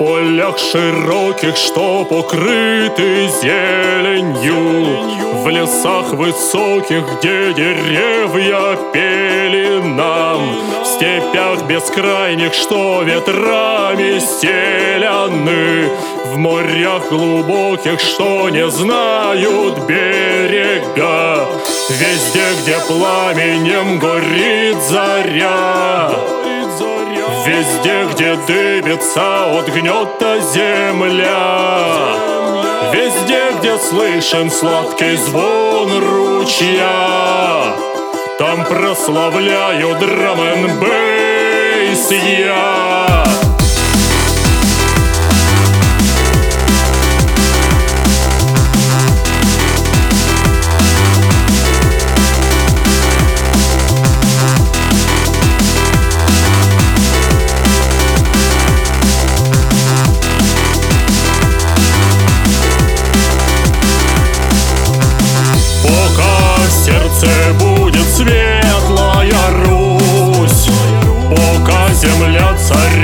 полях широких, что покрыты зеленью, в лесах высоких, где деревья пели нам, в степях бескрайних, что ветрами стеляны, в морях глубоких, что не знают берега, везде, где пламенем горит заря, везде, где дыбится от гнета земля, везде, где слышен сладкий звон ручья, там прославляю драм-н-бейс я. Будет светлая Русь, пока земля царит.